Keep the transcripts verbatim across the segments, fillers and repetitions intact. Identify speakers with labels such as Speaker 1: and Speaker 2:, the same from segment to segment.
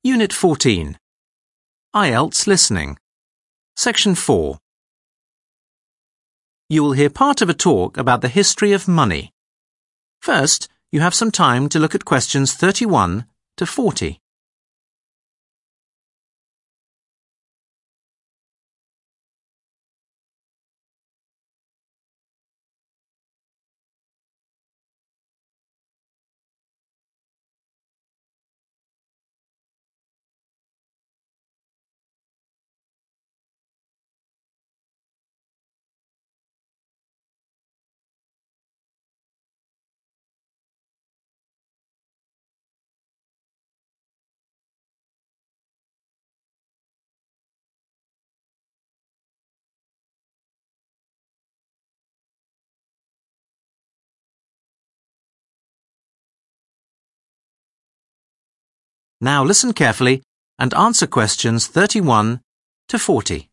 Speaker 1: Unit fourteen. I E L T S Listening. Section four. You will hear part of a talk about the history of money. First, you have some time to look at questions thirty-one to forty. Now listen carefully and answer questions thirty-one to forty.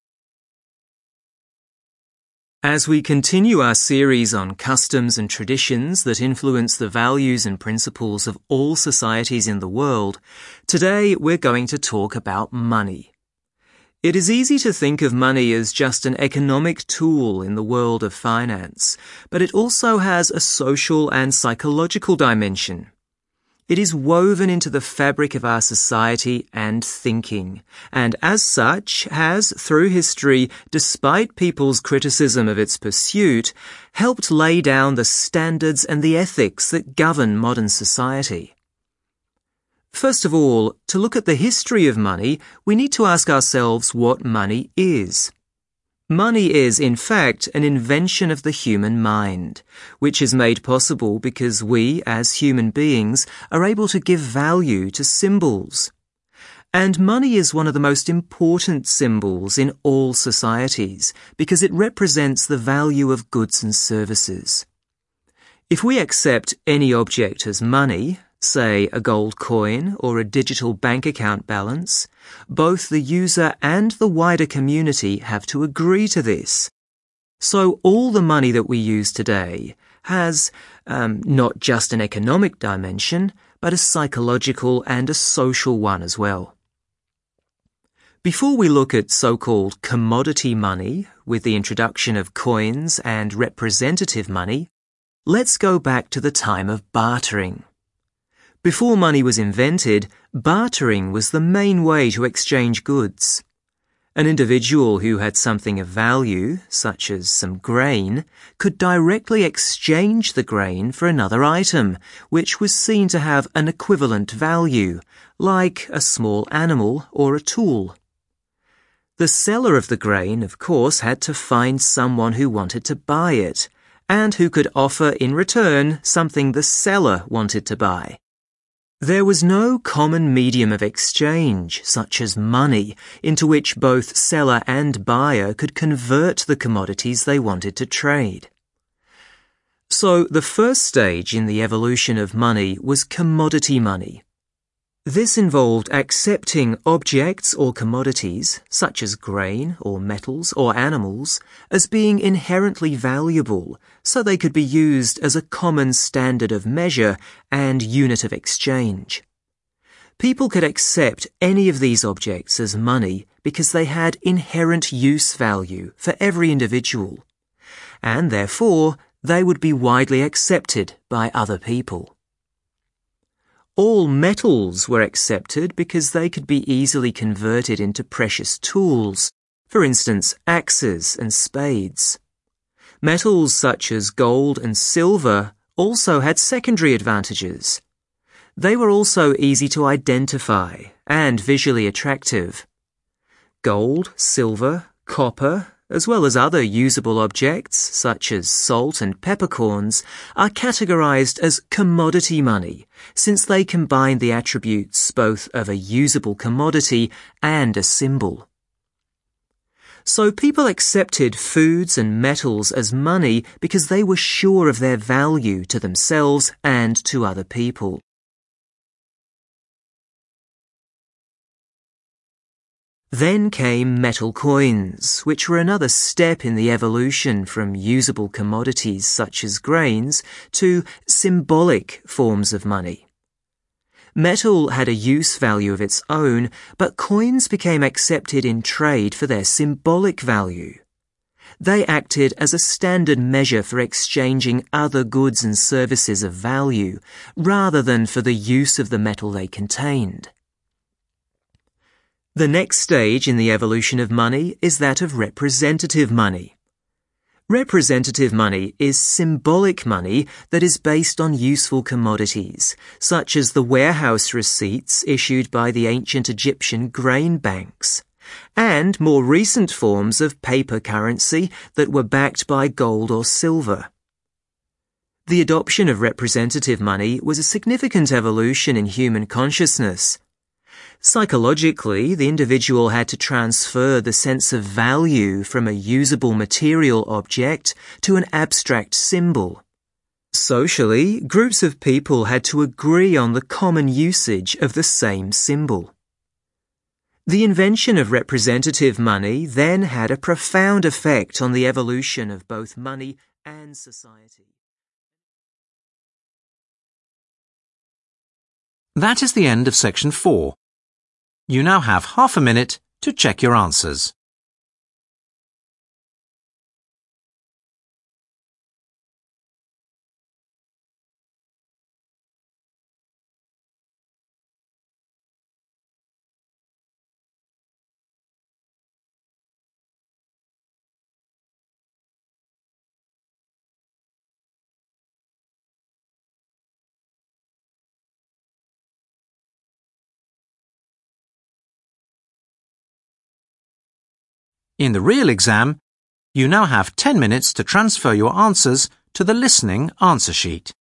Speaker 2: As we continue our series on customs and traditions that influence the values and principles of all societies in the world, today we're going to talk about money. It is easy to think of money as just an economic tool in the world of finance, but it also has a social and psychological dimension. It is woven into the fabric of our society and thinking, and as such has, through history, despite people's criticism of its pursuit, helped lay down the standards and the ethics that govern modern society. First of all, to look at the history of money, we need to ask ourselves what money is. Money is, in fact, an invention of the human mind, which is made possible because we, as human beings, are able to give value to symbols. And money is one of the most important symbols in all societies because it represents the value of goods and services. If we accept any object as money, say a gold coin or a digital bank account balance, both the user and the wider community have to agree to this. So all the money that we use today has um, not just an economic dimension, but a psychological and a social one as well. Before we look at so-called commodity money, with the introduction of coins and representative money, let's go back to the time of bartering. Before money was invented, bartering was the main way to exchange goods. An individual who had something of value, such as some grain, could directly exchange the grain for another item, which was seen to have an equivalent value, like a small animal or a tool. The seller of the grain, of course, had to find someone who wanted to buy it, and who could offer in return something the seller wanted to buy. There was no common medium of exchange, such as money, into which both seller and buyer could convert the commodities they wanted to trade. So the first stage in the evolution of money was commodity money. This involved accepting objects or commodities, such as grain or metals or animals, as being inherently valuable, so they could be used as a common standard of measure and unit of exchange. People could accept any of these objects as money because they had inherent use value for every individual, and therefore they would be widely accepted by other people. All metals were accepted because they could be easily converted into precious tools, for instance, axes and spades. Metals such as gold and silver also had secondary advantages. They were also easy to identify and visually attractive. Gold, silver, copper, as well as other usable objects, such as salt and peppercorns, are categorized as commodity money, since they combine the attributes both of a usable commodity and a symbol. So people accepted foods and metals as money because they were sure of their value to themselves and to other people. Then came metal coins, which were another step in the evolution from usable commodities such as grains to symbolic forms of money. Metal had a use value of its own, but coins became accepted in trade for their symbolic value. They acted as a standard measure for exchanging other goods and services of value, rather than for the use of the metal they contained. The next stage in the evolution of money is that of representative money. Representative money is symbolic money that is based on useful commodities, such as the warehouse receipts issued by the ancient Egyptian grain banks, and more recent forms of paper currency that were backed by gold or silver. The adoption of representative money was a significant evolution in human consciousness. Psychologically, the individual had to transfer the sense of value from a usable material object to an abstract symbol. Socially, groups of people had to agree on the common usage of the same symbol. The invention of representative money then had a profound effect on the evolution of both money and society.
Speaker 1: That is the end of section four. You now have half a minute to check your answers. In the real exam, you now have ten minutes to transfer your answers to the listening answer sheet.